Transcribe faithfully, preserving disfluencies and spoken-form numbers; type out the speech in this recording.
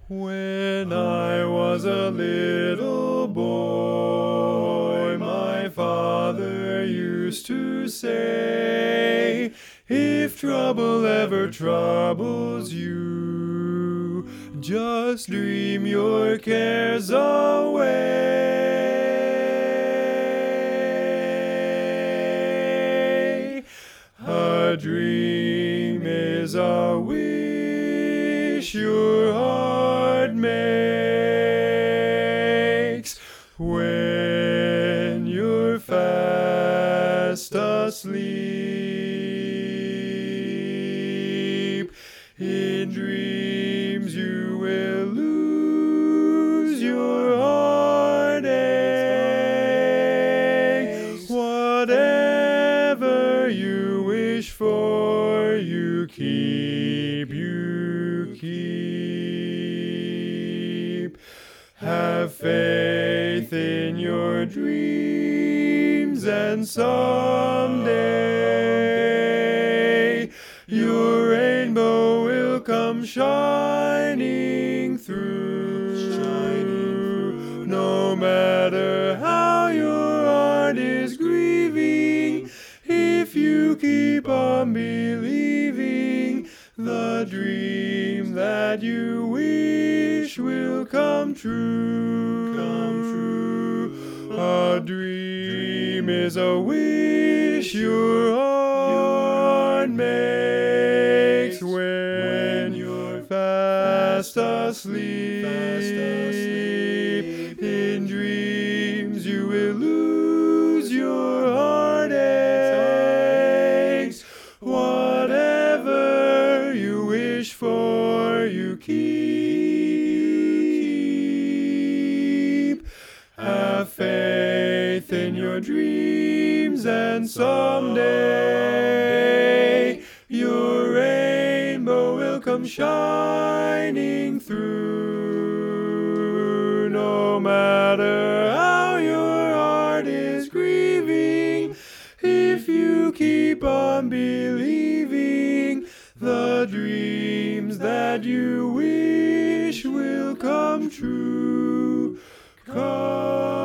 When I was a little boy, my father used to say, if trouble ever troubles you, just dream your cares away. A dream is a wish your heart makes when you're fast asleep. In dreams you will lose your heartache. Whatever you wish for, you keep, you keep. Have faith in your dreams, and someday your rainbow will come shining through. Shining through. No matter how your heart is grieving, if you keep on believing, the dream that you wish will come true. Come true. A dream is a wish your heart makes when you're fast asleep. In dreams you will lose your heartaches. Whatever you wish for, you keep. Have faith in your dreams, and someday your rainbow will come shining through. No matter how your heart is grieving, if you keep on believing, the dreams that you wish will come true. Come